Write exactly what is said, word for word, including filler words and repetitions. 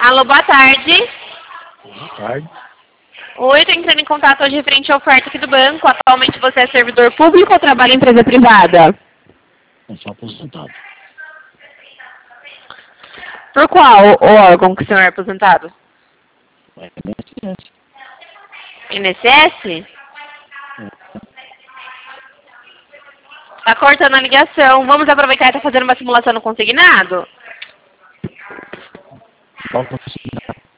Alô, boa tarde. Boa tarde. Oi, estou entrando em contato hoje referente à oferta aqui do banco. Atualmente você é servidor público ou trabalha em empresa privada? Eu sou aposentado. Por qual órgão que o senhor é aposentado? É I N S S. I N S S? Tá cortando a ligação. Vamos aproveitar e estar fazendo uma simulação no consignado? Qual que é o consignado?